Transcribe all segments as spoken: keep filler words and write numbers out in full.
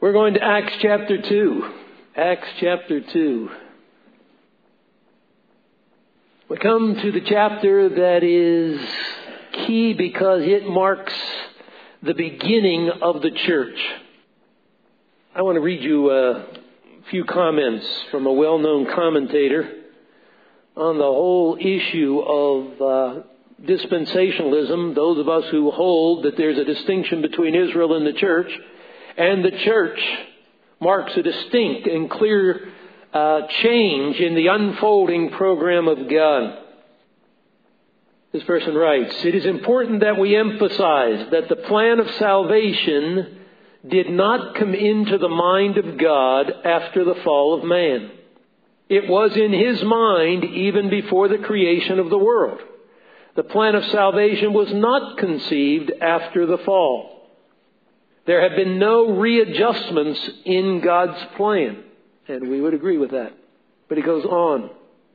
We're going to Acts chapter two. Acts chapter two. We come to the chapter that is key because it marks the beginning of the church. I want to read you a few comments from a well-known commentator on the whole issue of uh, dispensationalism. Those of us who hold that there's a distinction between Israel and the church, and the church marks a distinct and clear uh, change in the unfolding program of God. This person writes, "It is important that we emphasize that the plan of salvation did not come into the mind of God after the fall of man. It was in His mind even before the creation of the world. The plan of salvation was not conceived after the fall. There have been no readjustments in God's plan." And we would agree with that. But he goes on.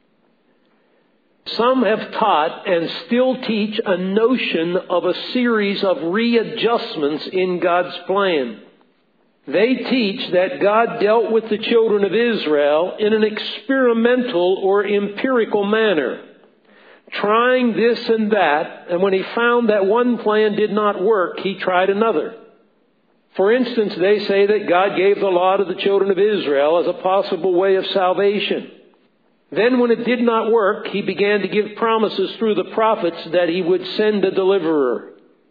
"Some have taught and still teach a notion of a series of readjustments in God's plan. They teach that God dealt with the children of Israel in an experimental or empirical manner, trying this and that, and when He found that one plan did not work, He tried another. For instance, they say that God gave the law to the children of Israel as a possible way of salvation. Then when it did not work, He began to give promises through the prophets that He would send a deliverer.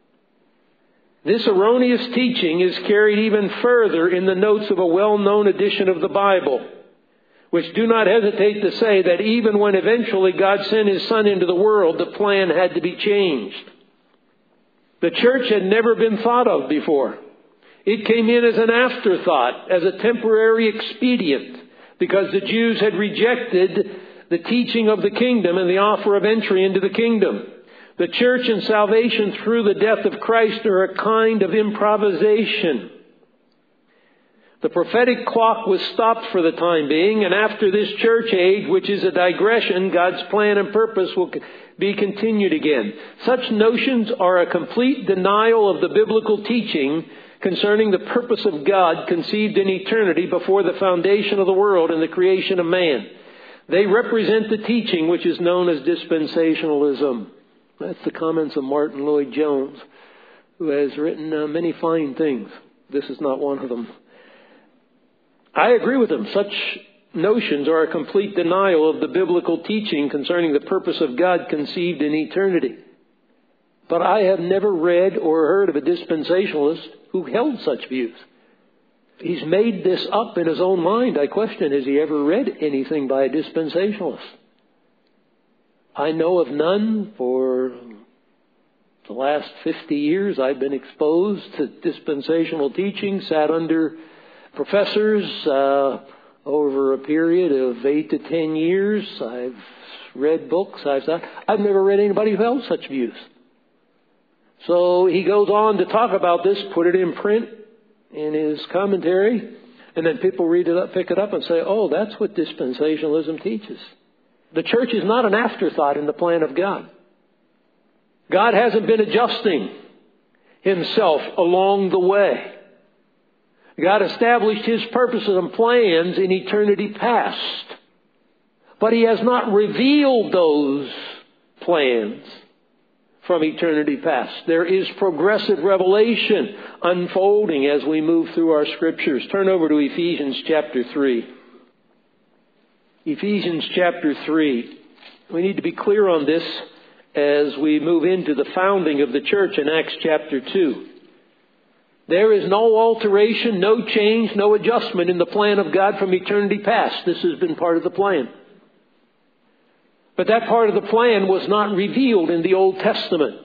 This erroneous teaching is carried even further in the notes of a well-known edition of the Bible, which do not hesitate to say that even when eventually God sent His Son into the world, the plan had to be changed. The church had never been thought of before. It came in as an afterthought, as a temporary expedient, because the Jews had rejected the teaching of the kingdom and the offer of entry into the kingdom. The church and salvation through the death of Christ are a kind of improvisation. The prophetic clock was stopped for the time being, and after this church age, which is a digression, God's plan and purpose will be continued again. Such notions are a complete denial of the biblical teaching concerning the purpose of God conceived in eternity before the foundation of the world and the creation of man. They represent the teaching which is known as dispensationalism." That's the comments of Martin Lloyd-Jones, who has written uh, many fine things. This is not one of them. I agree with him. Such notions are a complete denial of the biblical teaching concerning the purpose of God conceived in eternity. But I have never read or heard of a dispensationalist who held such views. He's made this up in his own mind. I question, has he ever read anything by a dispensationalist? I know of none. For the last fifty years I've been exposed to dispensational teaching, sat under professors uh, over a period of eight to ten years. I've read books. I've, I've never read anybody who held such views. So he goes on to talk about this, put it in print in his commentary, and then people read it up, pick it up and say, oh, that's what dispensationalism teaches. The church is not an afterthought in the plan of God. God hasn't been adjusting Himself along the way. God established His purposes and plans in eternity past. But He has not revealed those plans from eternity past. There is progressive revelation unfolding as we move through our scriptures. Turn over to Ephesians chapter three. Ephesians chapter three. We need to be clear on this as we move into the founding of the church in Acts chapter two. There is no alteration, no change, no adjustment in the plan of God from eternity past. This has been part of the plan. But that part of the plan was not revealed in the Old Testament.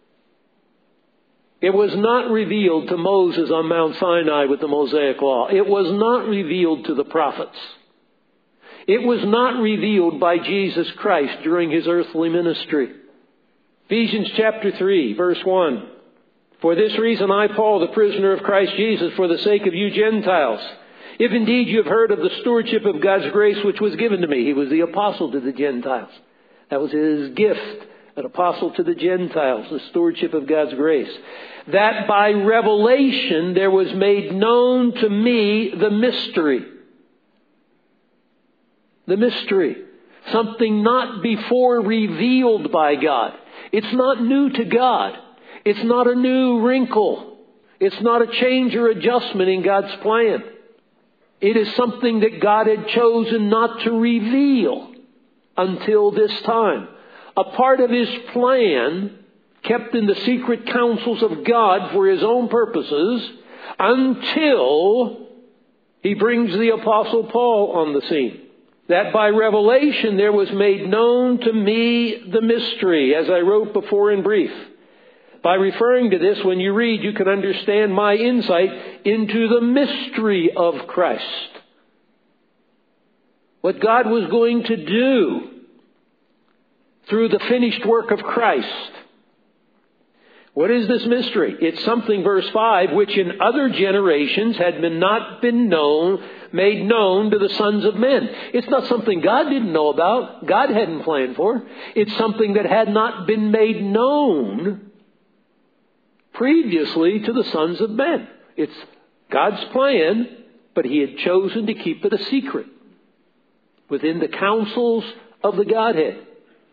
It was not revealed to Moses on Mount Sinai with the Mosaic Law. It was not revealed to the prophets. It was not revealed by Jesus Christ during His earthly ministry. Ephesians chapter three, verse one. "For this reason I, Paul, the prisoner of Christ Jesus, for the sake of you Gentiles, if indeed you have heard of the stewardship of God's grace which was given to me." He was the apostle to the Gentiles. That was His gift an apostle to the Gentiles, the stewardship of God's grace. That by revelation there was made known to me the mystery. The mystery. Something not before revealed by God. It's not new to God. It's not a new wrinkle. It's not a change or adjustment in God's plan. It is something that God had chosen not to reveal until this time. A part of His plan, kept in the secret counsels of God for His own purposes, until He brings the Apostle Paul on the scene. That by revelation there was made known to me the mystery, as I wrote before in brief. By referring to this, when you read, you can understand my insight into the mystery of Christ. What God was going to do through the finished work of Christ. What is this mystery? It's something, verse five, which in other generations had been not been known, made known to the sons of men. It's not something God didn't know about, God hadn't planned for. It's something that had not been made known previously to the sons of men. It's God's plan, but He had chosen to keep it a secret within the counsels of the Godhead,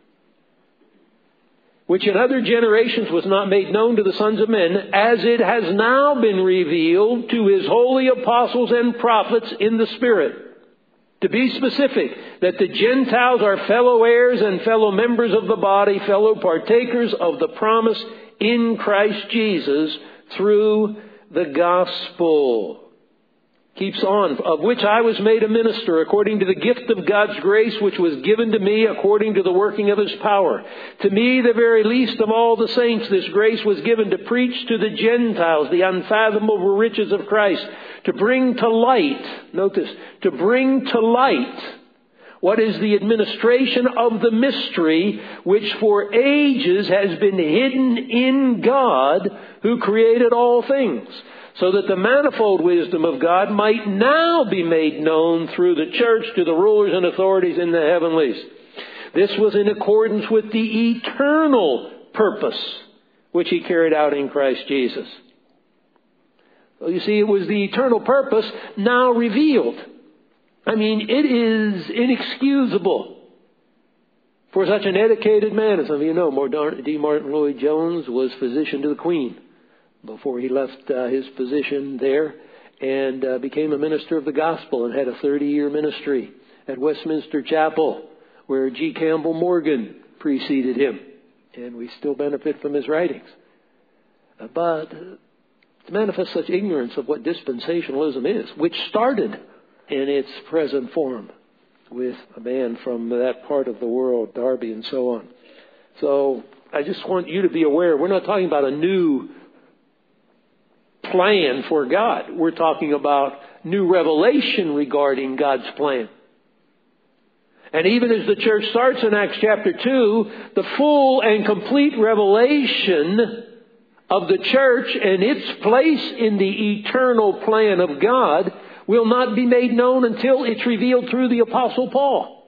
which in other generations was not made known to the sons of men, as it has now been revealed to His holy apostles and prophets in the Spirit. To be specific, that the Gentiles are fellow heirs and fellow members of the body, fellow partakers of the promise in Christ Jesus through the gospel. Keeps on, of which I was made a minister according to the gift of God's grace which was given to me according to the working of His power. To me, the very least of all the saints, this grace was given to preach to the Gentiles the unfathomable riches of Christ, to bring to light, notice, to bring to light what is the administration of the mystery which for ages has been hidden in God who created all things, so that the manifold wisdom of God might now be made known through the church to the rulers and authorities in the heavenlies. This was in accordance with the eternal purpose which He carried out in Christ Jesus. So you see, it was the eternal purpose now revealed. I mean, it is inexcusable for such an educated man. As some of you know, D. Martin Lloyd-Jones was physician to the Queen before he left uh, his position there and uh, became a minister of the gospel and had a thirty-year ministry at Westminster Chapel, where G. Campbell Morgan preceded him. And we still benefit from his writings. Uh, but to manifest such ignorance of what dispensationalism is, which started in its present form with a man from that part of the world, Darby and so on. So I just want you to be aware, we're not talking about a new plan for God. We're talking about new revelation regarding God's plan. And even as the church starts in Acts chapter two, the full and complete revelation of the church and its place in the eternal plan of God will not be made known until it's revealed through the Apostle Paul.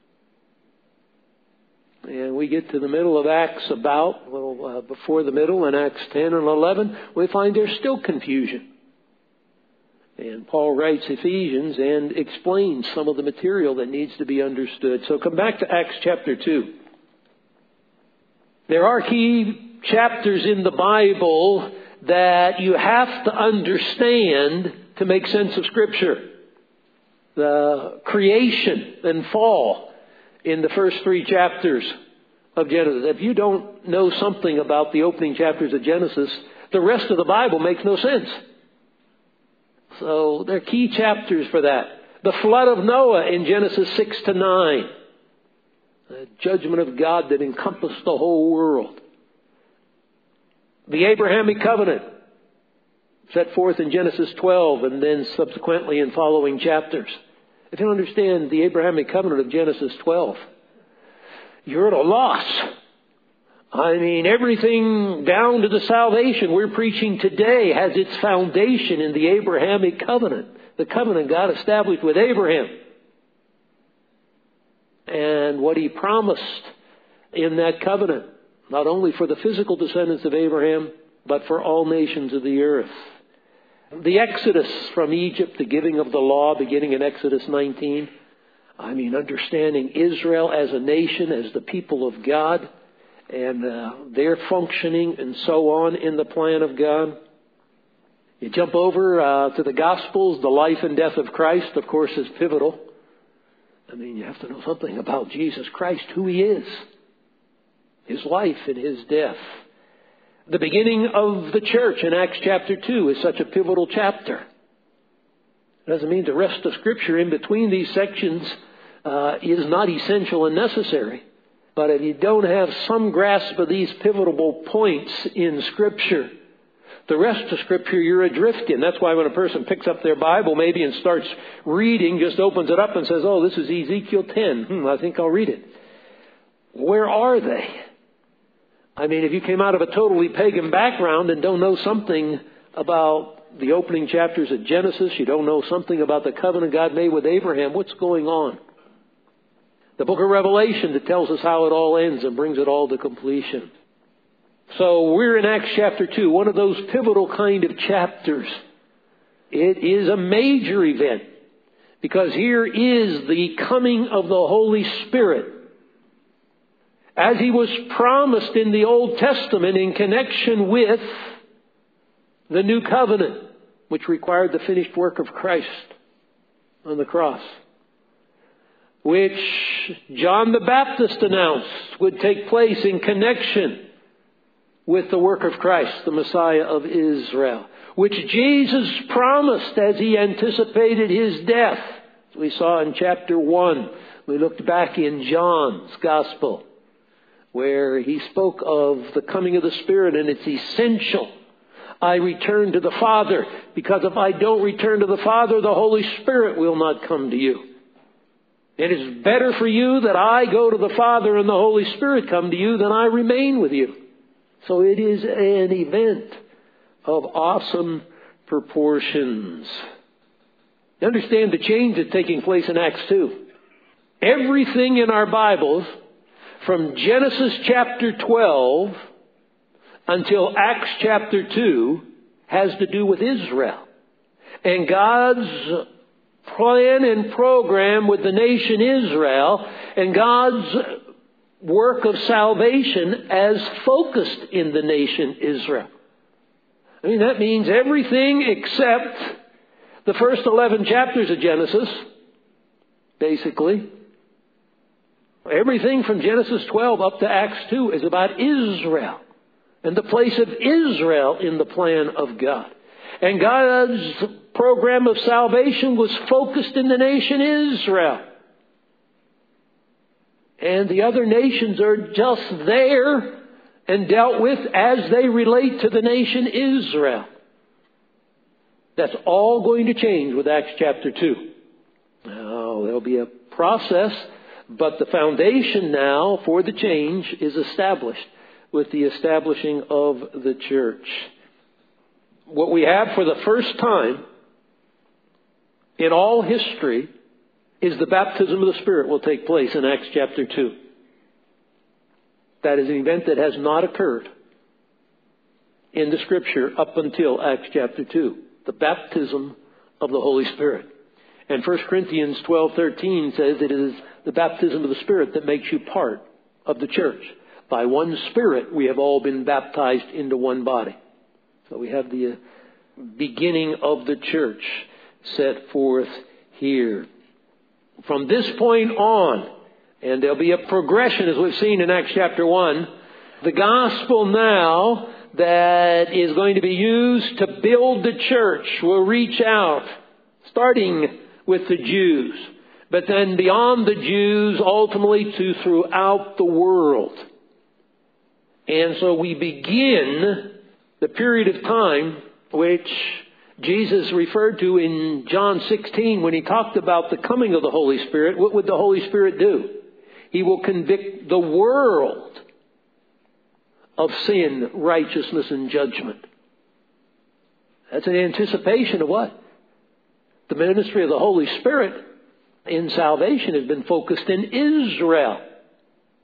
And we get to the middle of Acts about, a little uh, before the middle, in Acts ten and eleven, we find there's still confusion. And Paul writes Ephesians and explains some of the material that needs to be understood. So come back to Acts chapter two. There are key chapters in the Bible that you have to understand to make sense of Scripture. The creation and fall in the first three chapters of Genesis. If you don't know something about the opening chapters of Genesis, the rest of the Bible makes no sense. So there are key chapters for that. The flood of Noah in Genesis six to nine. The judgment of God that encompassed the whole world. The Abrahamic covenant set forth in Genesis twelve and then subsequently in following chapters. If you don't understand the Abrahamic covenant of Genesis twelve, you're at a loss. I mean, everything down to the salvation we're preaching today has its foundation in the Abrahamic covenant. The covenant God established with Abraham. And what He promised in that covenant not only for the physical descendants of Abraham, but for all nations of the earth. The Exodus from Egypt, the giving of the law, beginning in Exodus nineteen. I mean, understanding Israel as a nation, as the people of God, and uh, their functioning and so on in the plan of God. You jump over uh, to the Gospels, the life and death of Christ, of course, is pivotal. I mean, you have to know something about Jesus Christ, who He is, His life and His death. The beginning of the church in Acts chapter two is such a pivotal chapter. It doesn't mean the rest of Scripture in between these sections uh, is not essential and necessary. But if you don't have some grasp of these pivotal points in Scripture, the rest of Scripture you're adrift in. That's why when a person picks up their Bible maybe and starts reading, just opens it up and says, oh, this is Ezekiel ten. Hmm, I think I'll read it. Where are they? I mean, if you came out of a totally pagan background and don't know something about the opening chapters of Genesis, you don't know something about the covenant God made with Abraham, what's going on? The book of Revelation that tells us how it all ends and brings it all to completion. So we're in Acts chapter two, one of those pivotal kind of chapters. It is a major event because here is the coming of the Holy Spirit. As He was promised in the Old Testament in connection with the New Covenant, which required the finished work of Christ on the cross, which John the Baptist announced would take place in connection with the work of Christ, the Messiah of Israel, which Jesus promised as He anticipated His death. As we saw in chapter one, we looked back in John's Gospel, where he spoke of the coming of the Spirit, and it's essential. I return to the Father, because if I don't return to the Father, the Holy Spirit will not come to you. It is better for you that I go to the Father and the Holy Spirit come to you than I remain with you. So it is an event of awesome proportions. You understand the change that's taking place in Acts two. Everything in our Bibles, from Genesis chapter twelve until Acts chapter two, has to do with Israel and God's plan and program with the nation Israel and God's work of salvation as focused in the nation Israel. I mean, that means everything except the first eleven chapters of Genesis, basically. Everything from Genesis twelve up to Acts two is about Israel and the place of Israel in the plan of God. And God's program of salvation was focused in the nation Israel. And the other nations are just there and dealt with as they relate to the nation Israel. That's all going to change with Acts chapter two. Now, there'll be a process, but the foundation now for the change is established with the establishing of the church. What we have for the first time in all history is the baptism of the Spirit will take place in Acts chapter two. That is an event that has not occurred in the Scripture up until Acts chapter two. The baptism of the Holy Spirit. And First Corinthians twelve thirteen says it is the baptism of the Spirit that makes you part of the church. By one Spirit we have all been baptized into one body. So we have the beginning of the church set forth here. From this point on, and there'll be a progression as we've seen in Acts chapter one, the gospel now that is going to be used to build the church will reach out, starting with the Jews, but then beyond the Jews, ultimately to throughout the world. And so we begin the period of time which Jesus referred to in John sixteen when he talked about the coming of the Holy Spirit. What would the Holy Spirit do? He will convict the world of sin, righteousness, and judgment. That's an anticipation of what? The ministry of the Holy Spirit in salvation has been focused in Israel.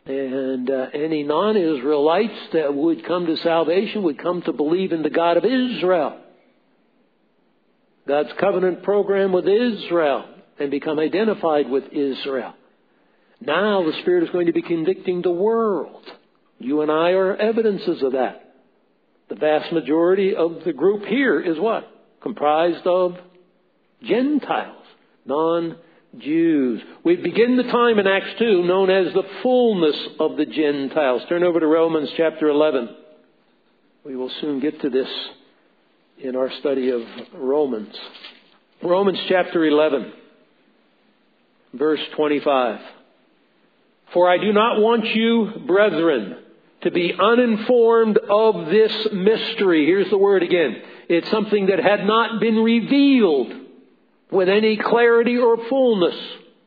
And uh, any non-Israelites that would come to salvation would come to believe in the God of Israel. God's covenant program with Israel, and become identified with Israel. Now the Spirit is going to be convicting the world. You and I are evidences of that. The vast majority of the group here is what? Comprised of Gentiles, non-Jews. We begin the time in Acts two known as the fullness of the Gentiles. Turn over to Romans chapter eleven. We will soon get to this in our study of Romans. Romans chapter eleven, verse twenty-five. For I do not want you, brethren, to be uninformed of this mystery. Here's the word again. It's something that had not been revealed with any clarity or fullness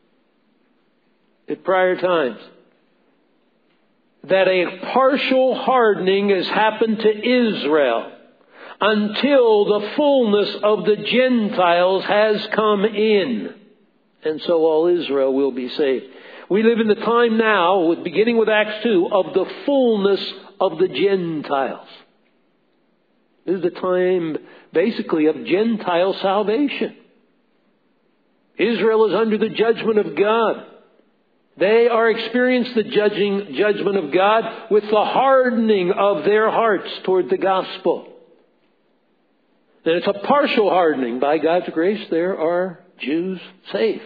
at prior times. That a partial hardening has happened to Israel until the fullness of the Gentiles has come in. And so all Israel will be saved. We live in the time now, with beginning with Acts two, of the fullness of the Gentiles. This is the time, basically, of Gentile salvation. Israel is under the judgment of God. They are experiencing the judging judgment of God with the hardening of their hearts toward the gospel. And it's a partial hardening. By God's grace, there are Jews saved.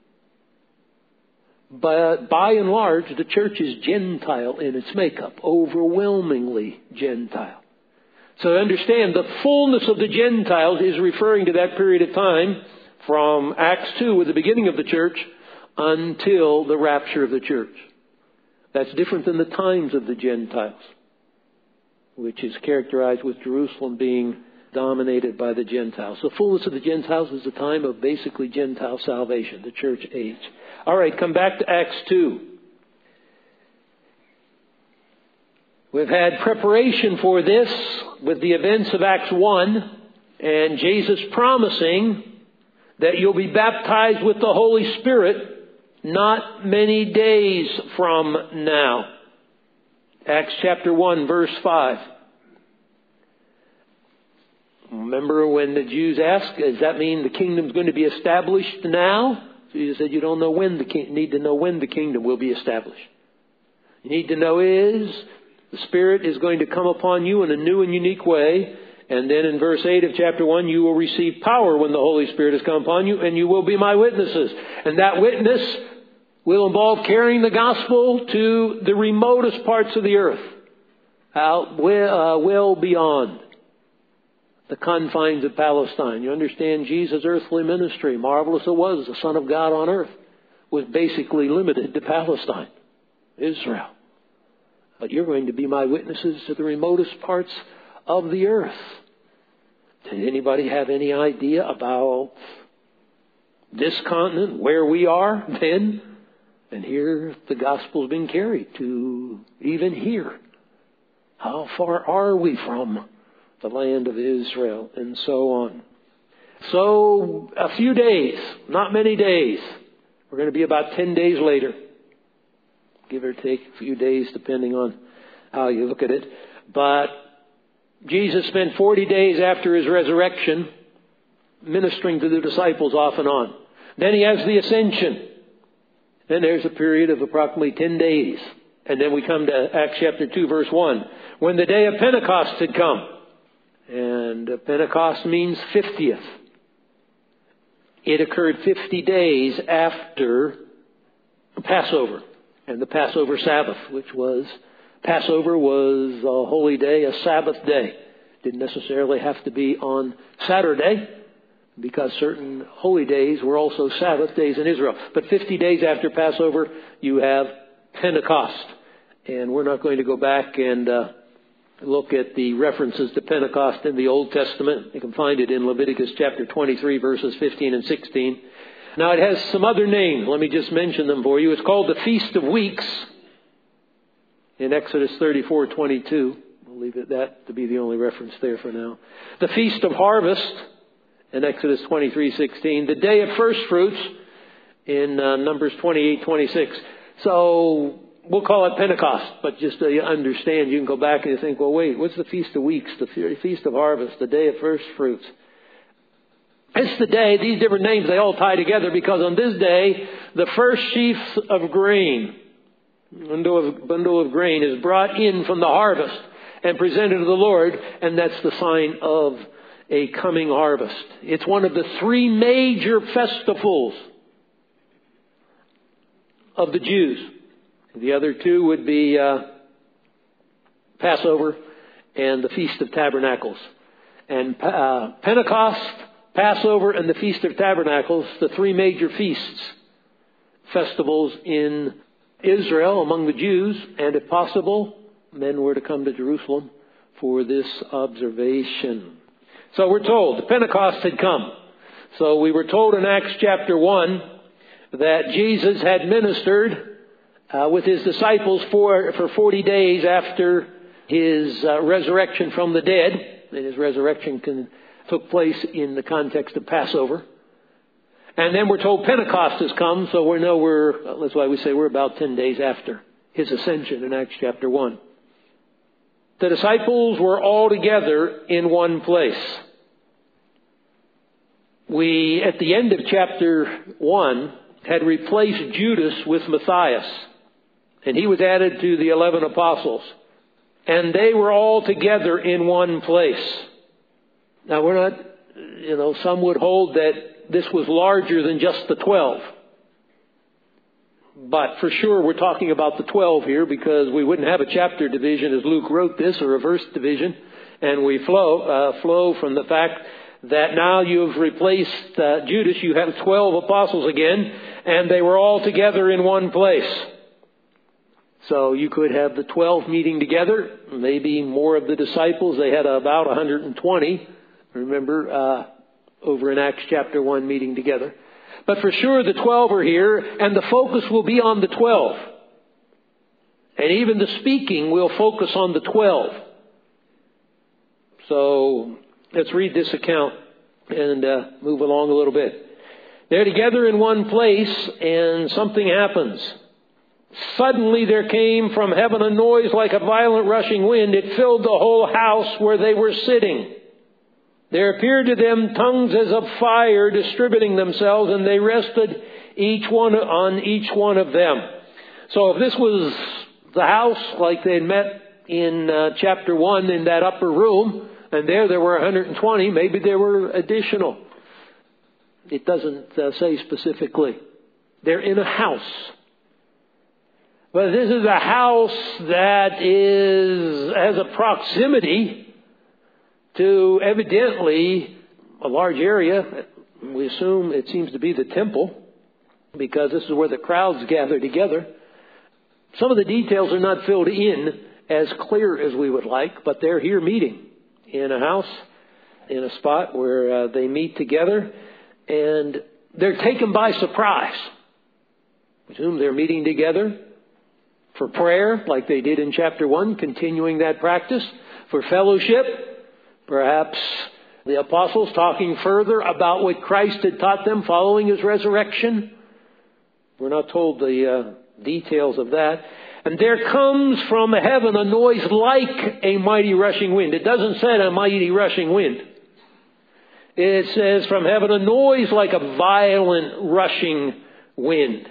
But by and large, the church is Gentile in its makeup, overwhelmingly Gentile. So understand, the fullness of the Gentiles is referring to that period of time from Acts two, with the beginning of the church, until the rapture of the church. That's different than the times of the Gentiles, which is characterized with Jerusalem being dominated by the Gentiles. The fullness of the Gentiles is the time of basically Gentile salvation, the church age. All right, come back to Acts two. We've had preparation for this with the events of Acts one, and Jesus promising that you'll be baptized with the Holy Spirit not many days from now. Acts chapter one, verse five. Remember when the Jews asked, does that mean the kingdom's going to be established now? Jesus said, you don't know when the king- need to know when the kingdom will be established. You need to know is the Spirit is going to come upon you in a new and unique way. And then in verse eight of chapter one, you will receive power when the Holy Spirit has come upon you, and you will be my witnesses. And that witness will involve carrying the gospel to the remotest parts of the earth, out well, uh, well beyond the confines of Palestine. You understand Jesus' earthly ministry, marvelous it was, the Son of God on earth, was basically limited to Palestine, Israel. But you're going to be my witnesses to the remotest parts of the earth. Did anybody have any idea about this continent, where we are then? And here the gospel's been carried to even here. How far are we from the land of Israel, and so on. So a few days, not many days. We're going to be about ten days later. Give or take a few days depending on how you look at it. But Jesus spent forty days after his resurrection ministering to the disciples off and on. Then he has the ascension. Then there's a period of approximately ten days. And then we come to Acts chapter two, verse one. When the day of Pentecost had come. And Pentecost means fiftieth. It occurred fifty days after Passover and the Passover Sabbath, which was, Passover was a holy day, a Sabbath day. Didn't necessarily have to be on Saturday, because certain holy days were also Sabbath days in Israel. But fifty days after Passover, you have Pentecost. And we're not going to go back and uh, look at the references to Pentecost in the Old Testament. You can find it in Leviticus chapter twenty-three, verses fifteen and sixteen. Now it has some other names. Let me just mention them for you. It's called the Feast of Weeks in Exodus thirty-four twenty-two. We'll leave it that to be the only reference there for now. The Feast of Harvest in Exodus twenty-three sixteen. The Day of First Fruits in uh, Numbers twenty-eight twenty-six. So we'll call it Pentecost, but just so you understand, you can go back and you think, well, wait, what's the Feast of Weeks, the Feast of Harvest, the Day of First Fruits? It's the day, these different names, they all tie together because on this day, the first sheaf of grain, bundle of, bundle of grain is brought in from the harvest and presented to the Lord, and that's the sign of a coming harvest. It's one of the three major festivals of the Jews. The other two would be uh, Passover and the Feast of Tabernacles. And uh, Pentecost, Passover, and the Feast of Tabernacles, the three major feasts, festivals in Israel among the Jews, and if possible, men were to come to Jerusalem for this observation. So we're told the Pentecost had come. So we were told in Acts chapter one that Jesus had ministered uh, with his disciples for, for forty days after his uh, resurrection from the dead. And his resurrection can, took place in the context of Passover. And then we're told Pentecost has come, so we know we're, that's why we say we're about ten days after his ascension in Acts chapter one. The disciples were all together in one place. We, at the end of chapter one, had replaced Judas with Matthias. And he was added to the eleven apostles. And they were all together in one place. Now we're not, you know, some would hold that this was larger than just the twelve. But for sure we're talking about the twelve here because we wouldn't have a chapter division as Luke wrote this or a verse division. And we flow, uh, flow from the fact that now you've replaced uh, Judas, you have twelve apostles again, and they were all together in one place. So you could have the twelve meeting together, maybe more of the disciples. They had about one hundred twenty, remember, uh, over in Acts chapter one meeting together. But for sure the twelve are here, and the focus will be on the twelve. And even the speaking will focus on the twelve. So let's read this account and uh, move along a little bit. They're together in one place, and something happens. Suddenly there came from heaven a noise like a violent rushing wind. It filled the whole house where they were sitting. There appeared to them tongues as of fire distributing themselves, and they rested each one on each one of them. So if this was the house like they had met in uh, chapter one in that upper room, and there there were one hundred twenty, maybe there were additional. It doesn't uh, say specifically. They're in a house. But this is a house that is has a proximity to evidently a large area. We assume it seems to be the temple because this is where the crowds gather together. Some of the details are not filled in as clear as we would like, but they're here meeting in a house, in a spot where uh, they meet together, and they're taken by surprise. I assume they're meeting together for prayer, like they did in chapter one, continuing that practice, for fellowship, perhaps the apostles talking further about what Christ had taught them following his resurrection. We're not told the uh, details of that. And there comes from heaven a noise like a mighty rushing wind. It doesn't say a mighty rushing wind. It says from heaven a noise like a violent rushing wind.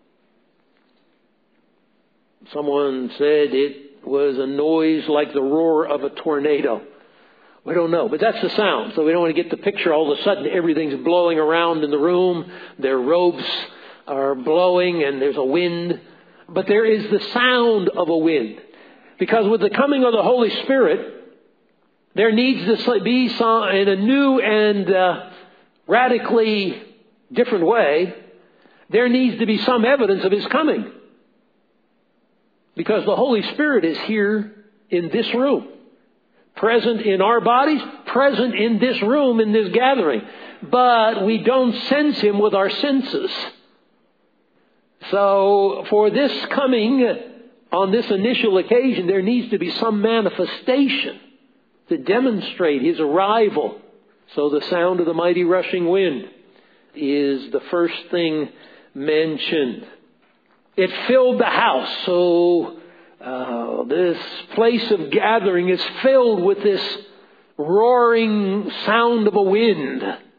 Someone said it was a noise like the roar of a tornado. We don't know, but that's the sound. So we don't want to get the picture all of a sudden everything's blowing around in the room. Their robes are blowing and there's a wind. But there is the sound of a wind. Because with the coming of the Holy Spirit, there needs to be some, in a new and uh, radically different way, there needs to be some evidence of his coming. Because the Holy Spirit is here in this room. Present in our bodies, present in this room, in this gathering. But we don't sense him with our senses. So for this coming, on this initial occasion, there needs to be some manifestation to demonstrate his arrival. So the sound of the mighty rushing wind is the first thing mentioned. It filled the house. So uh, this place of gathering is filled with this roaring sound of a wind.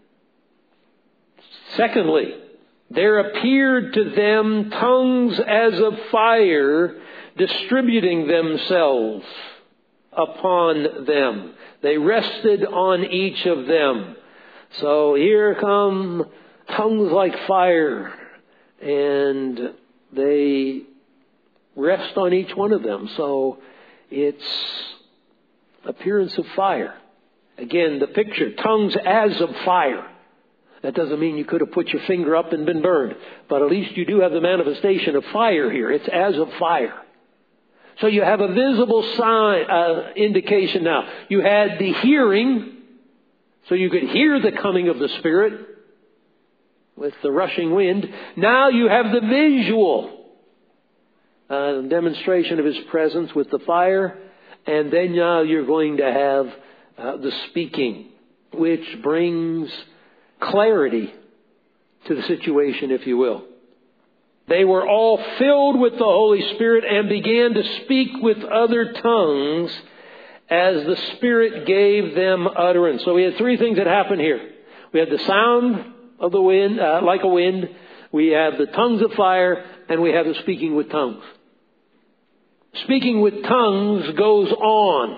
Secondly, there appeared to them tongues as of fire, distributing themselves upon them. They rested on each of them. So here come tongues like fire, and they rest on each one of them. So it's appearance of fire. Again, the picture, tongues as of fire. That doesn't mean you could have put your finger up and been burned. But at least you do have the manifestation of fire here. It's as of fire. So you have a visible sign, uh, indication now. You had the hearing, so you could hear the coming of the Spirit with the rushing wind. Now you have the visual uh, demonstration of His presence with the fire. And then now you're going to have uh, the speaking, which brings clarity to the situation, if you will. They were all filled with the Holy Spirit and began to speak with other tongues as the Spirit gave them utterance. So we had three things that happened here. We had the sound of the wind, uh, like a wind. We have the tongues of fire, and we have the speaking with tongues. Speaking with tongues goes on.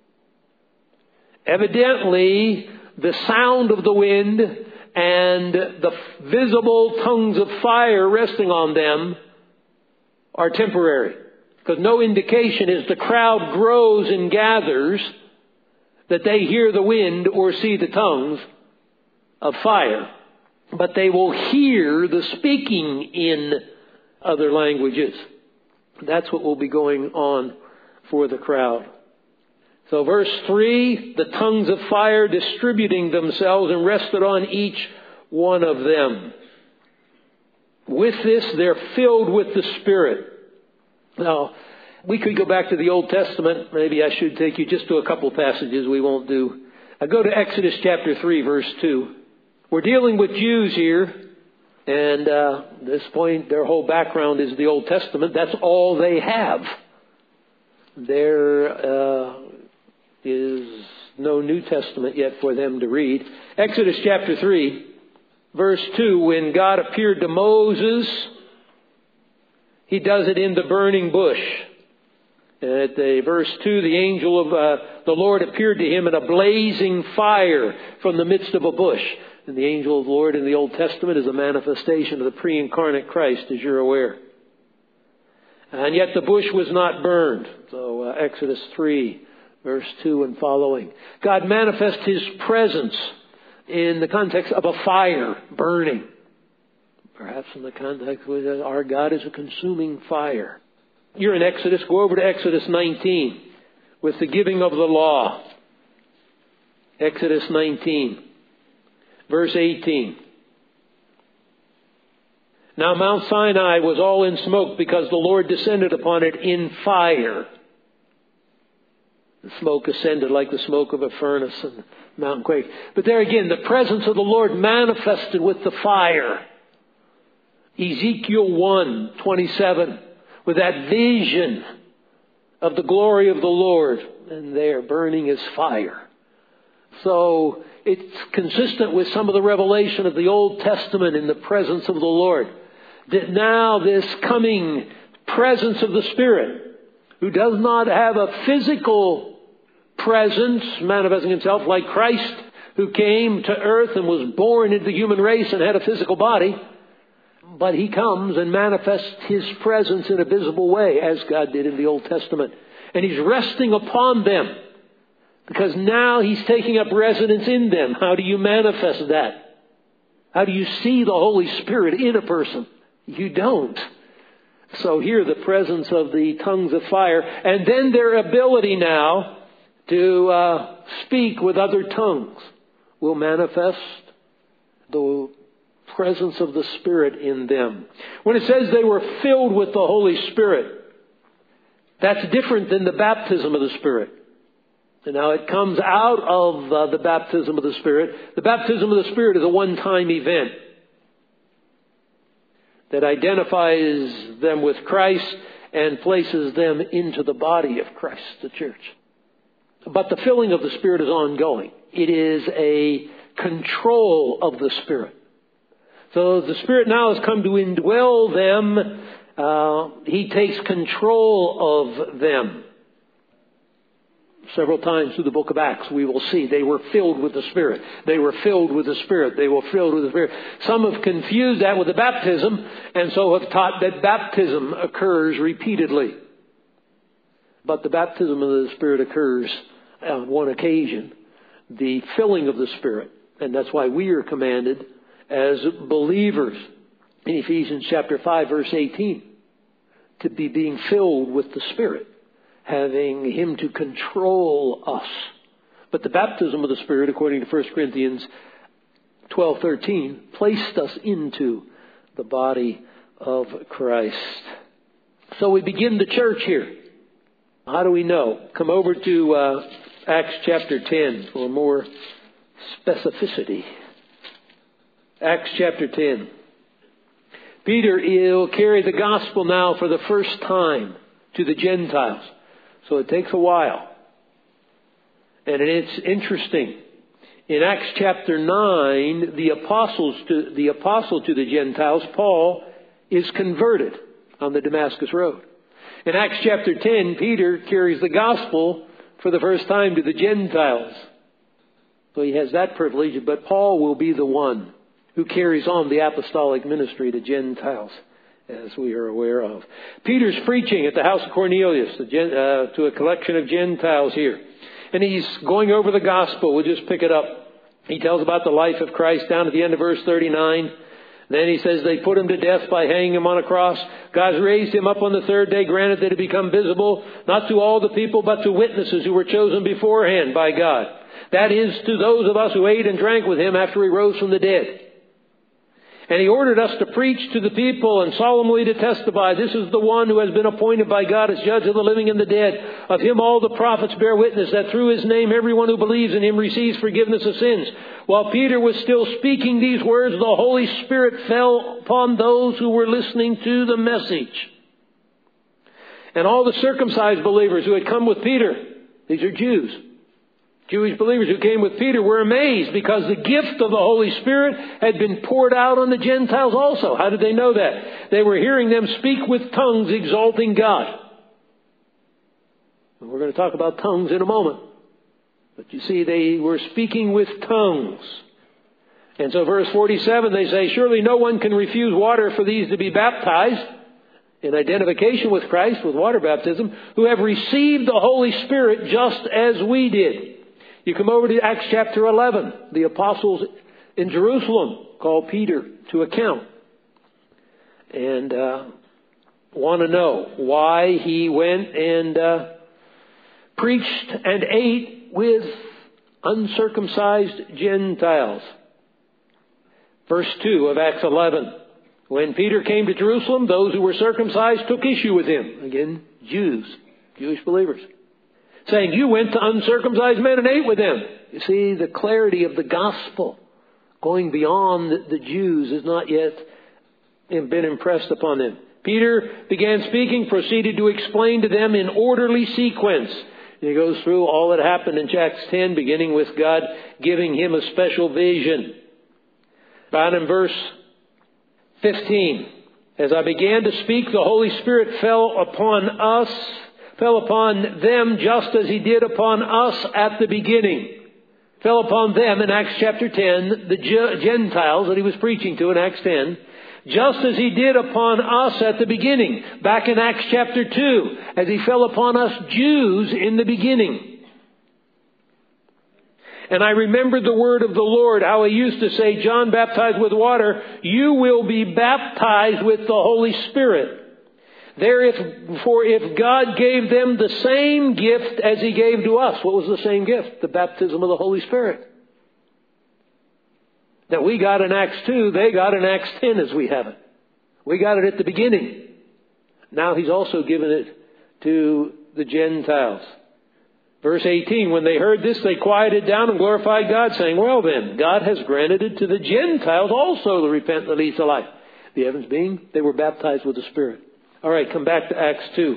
Evidently, the sound of the wind and the visible tongues of fire resting on them are temporary. Because no indication as the crowd grows and gathers that they hear the wind or see the tongues of fire. But they will hear the speaking in other languages. That's what will be going on for the crowd. So verse three, the tongues of fire distributing themselves and rested on each one of them. With this, they're filled with the Spirit. Now, we could go back to the Old Testament. Maybe I should take you just to a couple passages we won't do. I go to Exodus chapter three, verse two. We're dealing with Jews here. And uh, at this point, their whole background is the Old Testament. That's all they have. There uh, is no New Testament yet for them to read. Exodus chapter three, verse two, when God appeared to Moses, He does it in the burning bush. At the verse two, the angel of uh, the Lord appeared to him in a blazing fire from the midst of a bush. And the angel of the Lord in the Old Testament is a manifestation of the pre-incarnate Christ, as you're aware. And yet the bush was not burned. So uh, Exodus three, verse two and following. God manifests His presence in the context of a fire burning. Perhaps in the context of our God is a consuming fire. You're in Exodus. Go over to Exodus nineteen with the giving of the law. Exodus nineteen. Verse eighteen. Now Mount Sinai was all in smoke because the Lord descended upon it in fire. The smoke ascended like the smoke of a furnace and the mountain quaked. But there again, the presence of the Lord manifested with the fire. Ezekiel one twenty-seven, with that vision of the glory of the Lord, and there burning as fire. So it's consistent with some of the revelation of the Old Testament in the presence of the Lord. That now this coming presence of the Spirit, who does not have a physical presence manifesting Himself like Christ, who came to earth and was born into the human race and had a physical body, but He comes and manifests His presence in a visible way, as God did in the Old Testament. And He's resting upon them. Because now He's taking up residence in them. How do you manifest that? How do you see the Holy Spirit in a person? You don't. So here the presence of the tongues of fire. And then their ability now to uh, speak with other tongues will manifest the presence of the Spirit in them. When it says they were filled with the Holy Spirit, that's different than the baptism of the Spirit. And now it comes out of uh, the baptism of the Spirit. The baptism of the Spirit is a one-time event. that identifies them with Christ and places them into the body of Christ, the church. But the filling of the Spirit is ongoing. It is a control of the Spirit. So the Spirit now has come to indwell them. Uh, he takes control of them. Several times through the book of Acts, we will see they were filled with the Spirit. They were filled with the Spirit. They were filled with the Spirit. Some have confused that with the baptism, and so have taught that baptism occurs repeatedly. But the baptism of the Spirit occurs on one occasion, the filling of the Spirit. And that's why we are commanded as believers in Ephesians chapter five, verse eighteen, to be being filled with the Spirit, having Him to control us. But the baptism of the Spirit, according to First Corinthians twelve thirteen, placed us into the body of Christ. So we begin the church here. How do we know? Come over to uh, Acts chapter ten for more specificity. Acts chapter ten. Peter will carry the gospel now for the first time to the Gentiles. So it takes a while. And it's interesting. In Acts chapter nine, the apostles to, the apostle to the Gentiles, Paul, is converted on the Damascus Road. In Acts chapter ten, Peter carries the gospel for the first time to the Gentiles. So he has that privilege, but Paul will be the one who carries on the apostolic ministry to Gentiles, as we are aware of. Peter's preaching at the house of Cornelius uh, to a collection of Gentiles here. And he's going over the gospel. We'll just pick it up. He tells about the life of Christ down at the end of verse thirty-nine. Then he says they put him to death by hanging him on a cross. God raised him up on the third day, granted that it become visible, not to all the people, but to witnesses who were chosen beforehand by God. That is, to those of us who ate and drank with him after he rose from the dead. And he ordered us to preach to the people and solemnly to testify, this is the one who has been appointed by God as judge of the living and the dead. Of him all the prophets bear witness that through his name everyone who believes in him receives forgiveness of sins. While Peter was still speaking these words, the Holy Spirit fell upon those who were listening to the message. And all the circumcised believers who had come with Peter, these are Jews, Jewish believers who came with Peter, were amazed because the gift of the Holy Spirit had been poured out on the Gentiles also. How did they know that? They were hearing them speak with tongues exalting God. And we're going to talk about tongues in a moment. But you see, they were speaking with tongues. And so verse forty-seven, they say, surely no one can refuse water for these to be baptized, in identification with Christ, with water baptism, who have received the Holy Spirit just as we did. You come over to Acts chapter eleven. The apostles in Jerusalem call Peter to account and uh, want to know why he went and uh, preached and ate with uncircumcised Gentiles. Verse two of Acts eleven. When Peter came to Jerusalem, those who were circumcised took issue with him. Again, Jews, Jewish believers. Saying, you went to uncircumcised men and ate with them. You see, the clarity of the gospel going beyond the Jews has not yet been impressed upon them. Peter began speaking, proceeded to explain to them in orderly sequence. And he goes through all that happened in Acts ten, beginning with God giving him a special vision. Down in verse fifteen, as I began to speak, the Holy Spirit fell upon us, fell upon them just as he did upon us at the beginning. Fell upon them in Acts chapter ten, the Gentiles that he was preaching to in Acts ten, just as he did upon us at the beginning. Back in Acts chapter two, as he fell upon us Jews in the beginning. And I remembered the word of the Lord, how he used to say, John baptized with water, you will be baptized with the Holy Spirit. There, if, for if God gave them the same gift as he gave to us. What was the same gift? The baptism of the Holy Spirit. That we got in Acts two, they got in Acts ten as we have it. We got it at the beginning. Now he's also given it to the Gentiles. Verse eighteen, when they heard this, they quieted down and glorified God, saying, well then, God has granted it to the Gentiles also to repent and lead to life. The evidence being they were baptized with the Spirit. All right, come back to Acts two.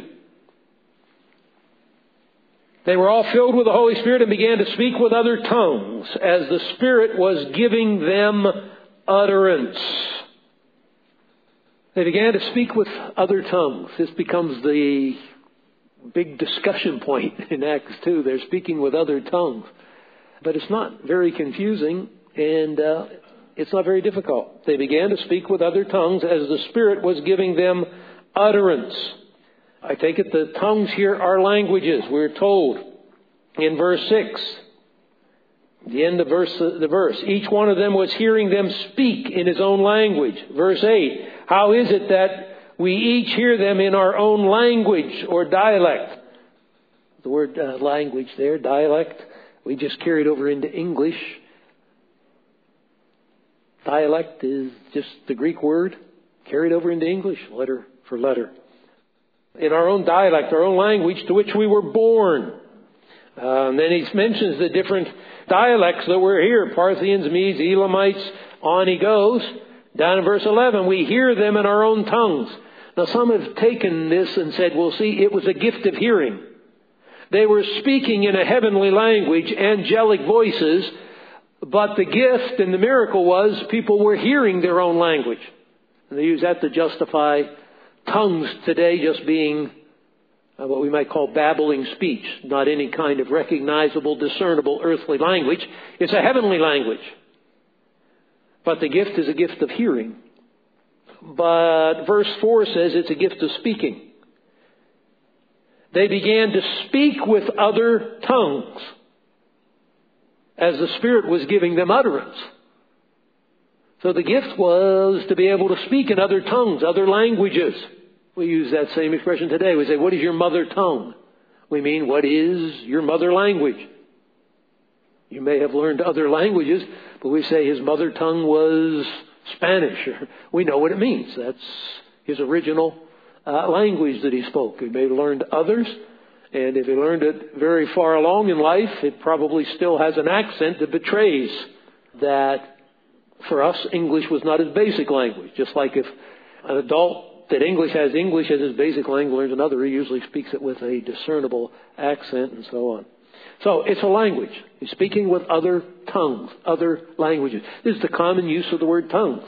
They were all filled with the Holy Spirit and began to speak with other tongues as the Spirit was giving them utterance. They began to speak with other tongues. This becomes the big discussion point in Acts two. They're speaking with other tongues. But it's not very confusing, and uh, it's not very difficult. They began to speak with other tongues as the Spirit was giving them utterance. I take it the tongues here are languages. We're told in verse six, the end of verse, the verse, each one of them was hearing them speak in his own language. Verse eight, how is it that we each hear them in our own language or dialect? The word uh, language there, dialect, we just carried over into English. Dialect is just the Greek word carried over into English, letter for letter. In our own dialect, our own language to which we were born. Uh, and then he mentions the different dialects that were here. Parthians, Medes, Elamites, on he goes. Down in verse eleven, we hear them in our own tongues. Now some have taken this and said, well, see, it was a gift of hearing. They were speaking in a heavenly language, angelic voices, but the gift and the miracle was people were hearing their own language. And they use that to justify tongues today just being uh, what we might call babbling speech, not any kind of recognizable, discernible earthly language. It's a heavenly language. But the gift is a gift of hearing. But verse four says it's a gift of speaking. They began to speak with other tongues as the Spirit was giving them utterance. So the gift was to be able to speak in other tongues, other languages. We use that same expression today. We say, what is your mother tongue? We mean, what is your mother language? You may have learned other languages, but we say his mother tongue was Spanish. We know what it means. That's his original uh, language that he spoke. He may have learned others, and if he learned it very far along in life, it probably still has an accent that betrays that for us, English was not his basic language. Just like if an adult that English has English as his basic language learns another, he usually speaks it with a discernible accent and so on. So it's a language. He's speaking with other tongues, other languages. This is the common use of the word tongues.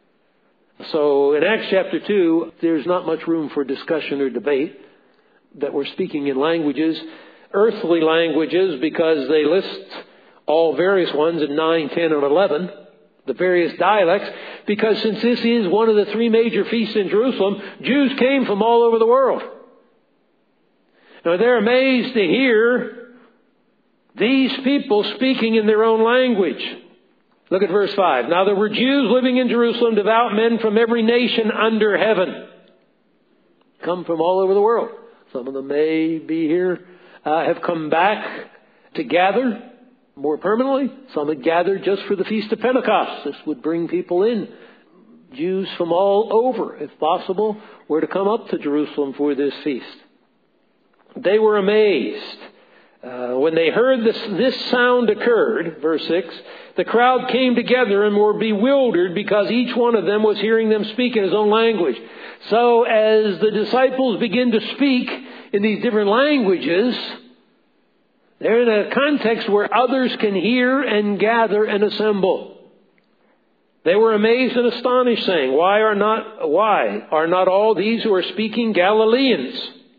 So in Acts chapter two, there's not much room for discussion or debate that we're speaking in languages, earthly languages, because they list all various ones in nine, ten, and eleven, the various dialects, because since this is one of the three major feasts in Jerusalem, Jews came from all over the world. Now they're amazed to hear these people speaking in their own language. Look at verse five. Now there were Jews living in Jerusalem, devout men from every nation under heaven. Come from all over the world. Some of them may be here, uh, have come back to gather more permanently. Some had gathered just for the Feast of Pentecost. This would bring people in. Jews from all over, if possible, were to come up to Jerusalem for this feast. They were amazed. Uh, when they heard this, this sound occurred, verse six, the crowd came together and were bewildered because each one of them was hearing them speak in his own language. So as the disciples begin to speak in these different languages, they're in a context where others can hear and gather and assemble. They were amazed and astonished, saying, Why are not, why are not all these who are speaking Galileans?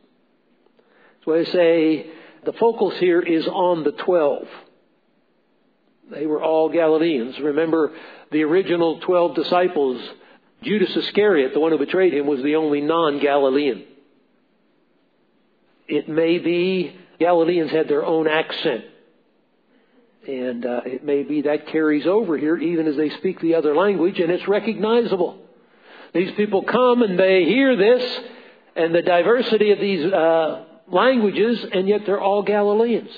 So I say, the focus here is on the twelve. They were all Galileans. Remember, the original twelve disciples, Judas Iscariot, the one who betrayed him, was the only non-Galilean. It may be Galileans had their own accent. And uh, it may be that carries over here even as they speak the other language, and it's recognizable. These people come and they hear this and the diversity of these uh, languages, and yet they're all Galileans.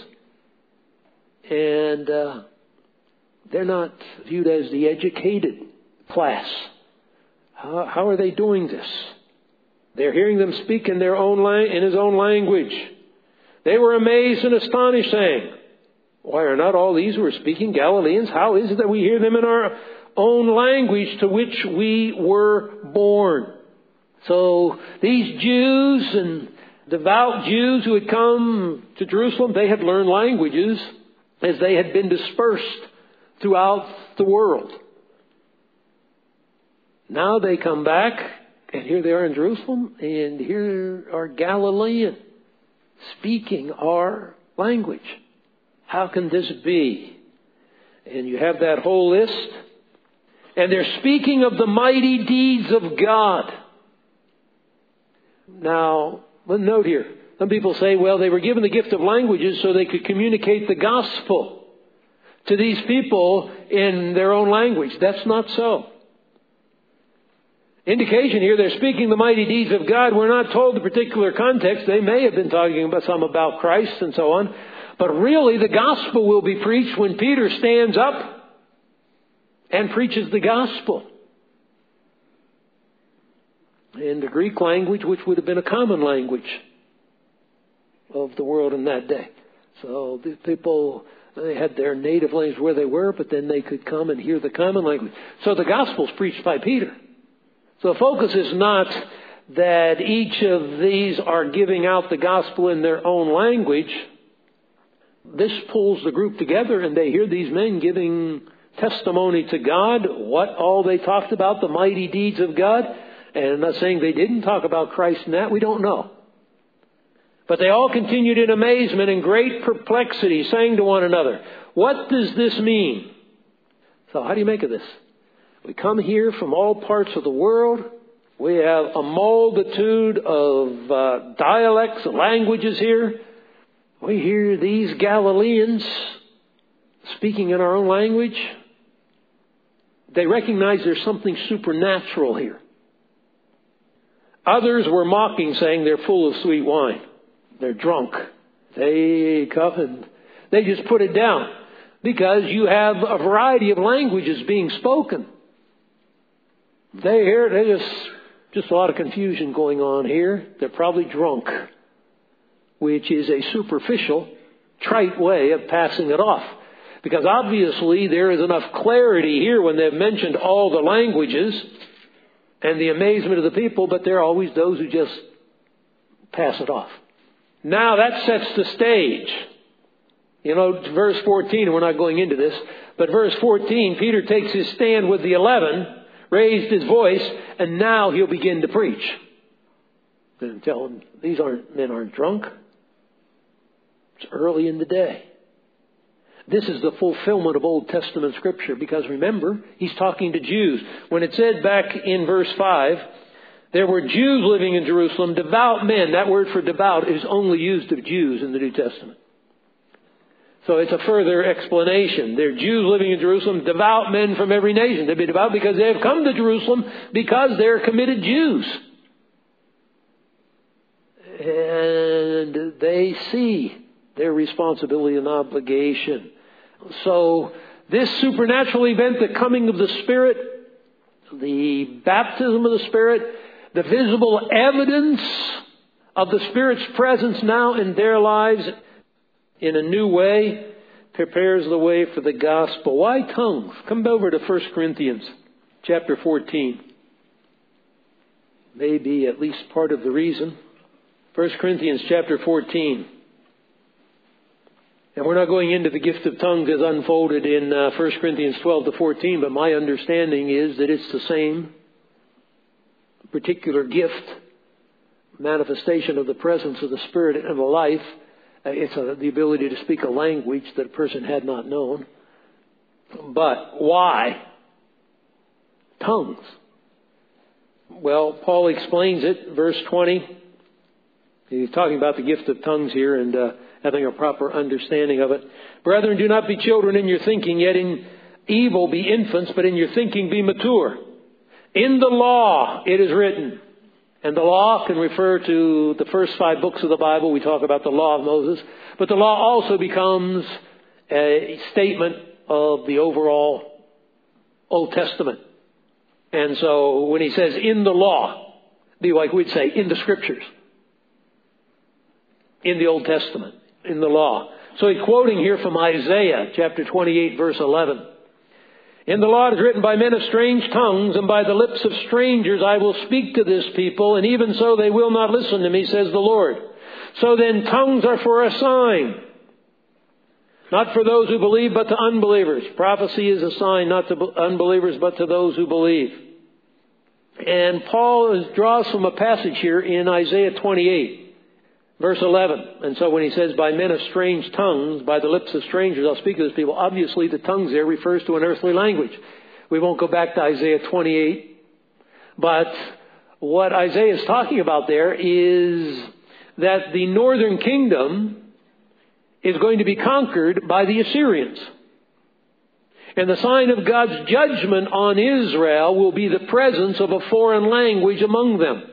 And uh, they're not viewed as the educated class. How, how are they doing this? They're hearing them speak in their own la- in his own language. They were amazed and astonished, saying, Why are not all these who are speaking Galileans? How is it that we hear them in our own language to which we were born. So these Jews and devout Jews who had come to Jerusalem, they had learned languages as they had been dispersed throughout the world. Now they come back, and here they are in Jerusalem, and here are Galileans speaking our language. How can this be? And you have that whole list. And they're speaking of the mighty deeds of God. Now, one note here. Some people say, well, they were given the gift of languages so they could communicate the gospel to these people in their own language. That's not so. Indication here, they're speaking the mighty deeds of God. We're not told the particular context. They may have been talking about some about Christ and so on. But really, the gospel will be preached when Peter stands up and preaches the gospel in the Greek language, which would have been a common language of the world in that day. So the people, they had their native language where they were, but then they could come and hear the common language. So the gospel's preached by Peter. So the focus is not that each of these are giving out the gospel in their own language. This pulls the group together, and they hear these men giving testimony to God, what all they talked about, the mighty deeds of God. And I'm not saying they didn't talk about Christ in that. We don't know. But they all continued in amazement and great perplexity, saying to one another, what does this mean? So how do you make of this? We come here from all parts of the world. We have a multitude of uh, dialects, languages here. We hear these Galileans speaking in our own language. They recognize there's something supernatural here. Others were mocking, saying they're full of sweet wine. They're drunk. They come and they just put it down because you have a variety of languages being spoken. They hear it. They just, just a lot of confusion going on here. They're probably drunk, which is a superficial, trite way of passing it off. Because obviously there is enough clarity here when they've mentioned all the languages and the amazement of the people, but there are always those who just pass it off. Now that sets the stage. You know, verse fourteen, and we're not going into this, but verse fourteen, Peter takes his stand with the eleven, raised his voice, and now he'll begin to preach. And tell them, these aren't men aren't drunk. It's early in the day. This is the fulfillment of Old Testament Scripture, because remember, he's talking to Jews. When it said back in verse five, there were Jews living in Jerusalem, devout men. That word for devout is only used of Jews in the New Testament. So it's a further explanation. They're Jews living in Jerusalem, devout men from every nation. They've been devout because they have come to Jerusalem because they're committed Jews. And they see their responsibility and obligation. So this supernatural event, the coming of the Spirit, the baptism of the Spirit, the visible evidence of the Spirit's presence now in their lives in a new way, prepares the way for the gospel. Why tongues? Come over to First Corinthians chapter fourteen. Maybe at least part of the reason. First Corinthians chapter fourteen. And we're not going into the gift of tongues as unfolded in uh, First Corinthians twelve to fourteen, but my understanding is that it's the same particular gift, manifestation of the presence of the Spirit in the life. Uh, it's a, the ability to speak a language that a person had not known. But why tongues? Well, Paul explains it, verse twenty. He's talking about the gift of tongues here and uh, having a proper understanding of it. Brethren, do not be children in your thinking, yet in evil be infants, but in your thinking be mature. In the law it is written, and the law can refer to the first five books of the Bible. We talk about the law of Moses, but the law also becomes a statement of the overall Old Testament. And so when he says in the law, it'd be like we'd say in the Scriptures. In the Old Testament, in the law. So he's quoting here from Isaiah chapter twenty-eight, verse eleven. In the law it is written, by men of strange tongues and by the lips of strangers I will speak to this people, and even so they will not listen to me, says the Lord. So then tongues are for a sign, not for those who believe, but to unbelievers. Prophecy is a sign, not to unbelievers, but to those who believe. And Paul is, draws from a passage here in Isaiah twenty-eight, verse eleven. And so when he says, by men of strange tongues, by the lips of strangers, I'll speak to this people, obviously the tongues there refers to an earthly language. We won't go back to Isaiah twenty-eight. But what Isaiah is talking about there is that the northern kingdom is going to be conquered by the Assyrians. And the sign of God's judgment on Israel will be the presence of a foreign language among them.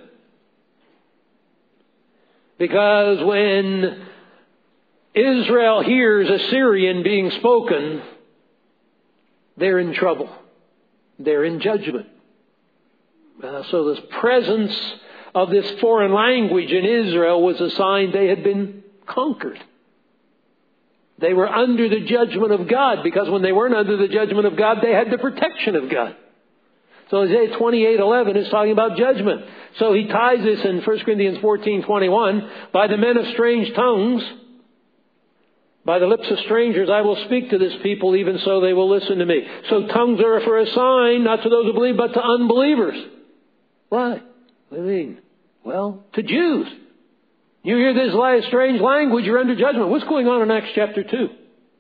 Because when Israel hears Assyrian being spoken, they're in trouble. They're in judgment. Uh, so this presence of this foreign language in Israel was a sign they had been conquered. They were under the judgment of God, because when they weren't under the judgment of God, they had the protection of God. So Isaiah twenty-eight eleven is talking about judgment. So he ties this in First Corinthians fourteen twenty-one, by the men of strange tongues, by the lips of strangers I will speak to this people, even so they will listen to me. So tongues are for a sign, not to those who believe, but to unbelievers. Why? What do you mean? Well, to Jews. You hear this strange language, you're under judgment. What's going on in Acts chapter two?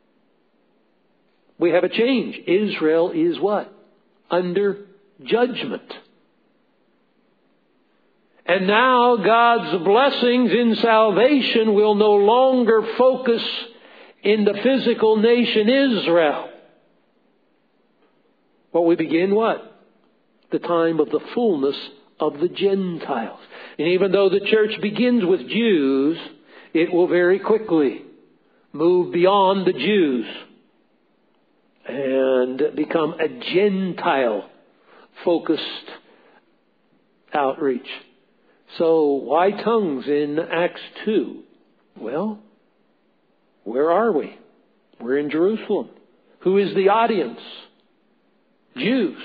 We have a change. Israel is what? Under judgment. And now God's blessings in salvation will no longer focus in the physical nation Israel. But we begin what? The time of the fullness of the Gentiles. And even though the church begins with Jews, it will very quickly move beyond the Jews and become a Gentile-focused outreach. So why tongues in Acts two? Well, where are we? We're in Jerusalem. Who is the audience? Jews.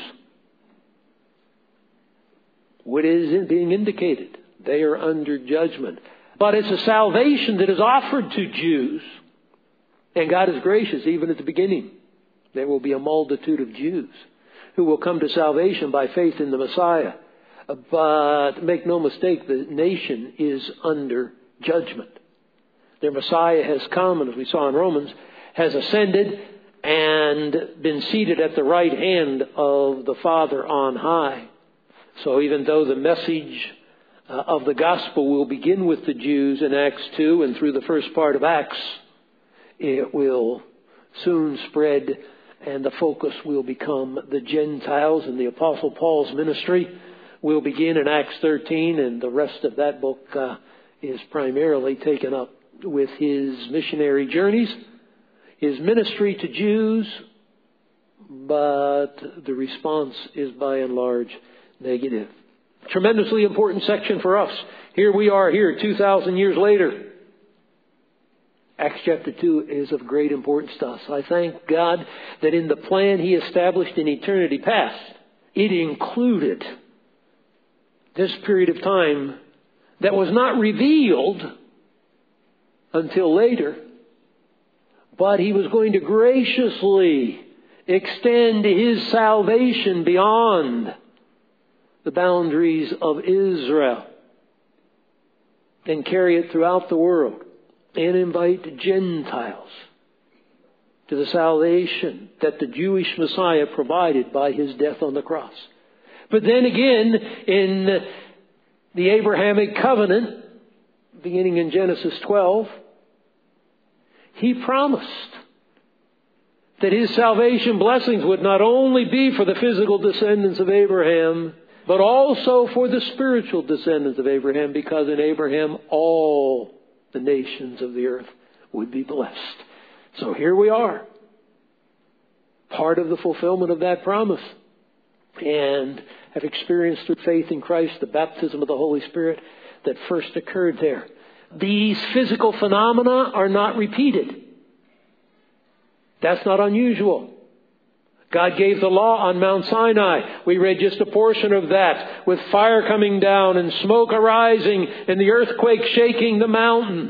What is being indicated? They are under judgment. But it's a salvation that is offered to Jews. And God is gracious even at the beginning. There will be a multitude of Jews who will come to salvation by faith in the Messiah. But make no mistake, the nation is under judgment. Their Messiah has come, and as we saw in Romans, has ascended and been seated at the right hand of the Father on high. So even though the message uh, of the gospel will begin with the Jews in Acts two and through the first part of Acts, it will soon spread and the focus will become the Gentiles, and the Apostle Paul's ministry will begin in Acts thirteen, and the rest of that book uh, is primarily taken up with his missionary journeys, his ministry to Jews, but the response is by and large negative. Tremendously important section for us. Here we are here two thousand years later. Acts chapter two is of great importance to us. I thank God that in the plan He established in eternity past, it included this period of time that was not revealed until later, but He was going to graciously extend His salvation beyond the boundaries of Israel and carry it throughout the world and invite Gentiles to the salvation that the Jewish Messiah provided by His death on the cross. But then again, in the Abrahamic covenant, beginning in Genesis twelve, He promised that His salvation blessings would not only be for the physical descendants of Abraham, but also for the spiritual descendants of Abraham, because in Abraham all the nations of the earth would be blessed. So here we are, part of the fulfillment of that promise, and have experienced through faith in Christ the baptism of the Holy Spirit that first occurred there. These physical phenomena are not repeated. That's not unusual. God gave the law on Mount Sinai. We read just a portion of that, with fire coming down and smoke arising and the earthquake shaking the mountain.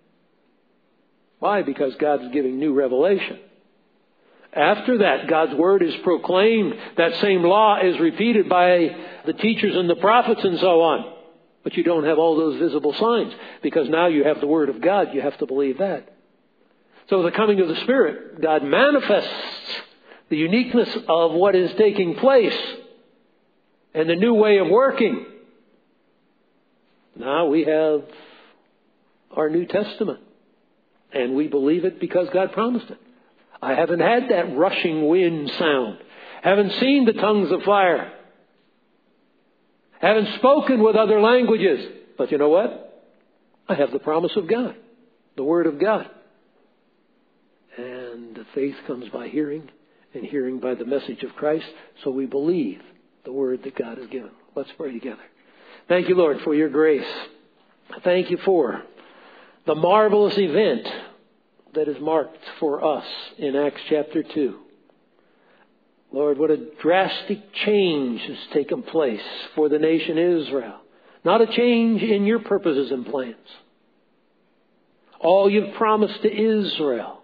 Why? Because God's giving new revelation. After that, God's Word is proclaimed. That same law is repeated by the teachers and the prophets and so on. But you don't have all those visible signs, because now you have the Word of God. You have to believe that. So the coming of the Spirit, God manifests the uniqueness of what is taking place and the new way of working. Now we have our New Testament, and we believe it because God promised it. I haven't had that rushing wind sound. Haven't seen the tongues of fire. Haven't spoken with other languages. But you know what? I have the promise of God, the Word of God. And the faith comes by hearing, and hearing by the message of Christ. So we believe the Word that God has given. Let's pray together. Thank you, Lord, for your grace. Thank you for the marvelous event that is marked for us in Acts chapter two. Lord, what a drastic change has taken place for the nation Israel. Not a change in your purposes and plans. All you've promised to Israel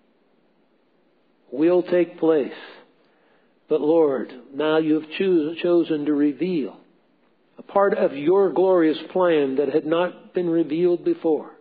will take place. But Lord, now you have cho- chosen to reveal a part of your glorious plan that had not been revealed before.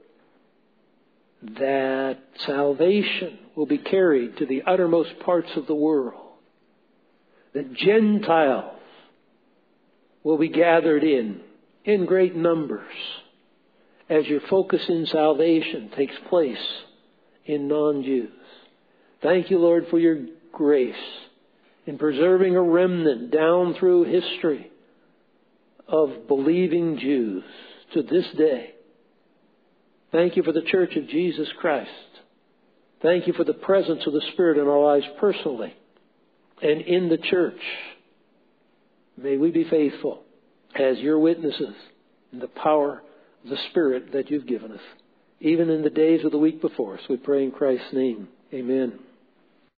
That salvation will be carried to the uttermost parts of the world. That Gentiles will be gathered in, in great numbers, as your focus in salvation takes place in non-Jews. Thank you, Lord, for your grace in preserving a remnant down through history of believing Jews to this day. Thank you for the Church of Jesus Christ. Thank you for the presence of the Spirit in our lives personally and in the church. May we be faithful as your witnesses in the power of the Spirit that you've given us, even in the days of the week before us. We pray in Christ's name. Amen.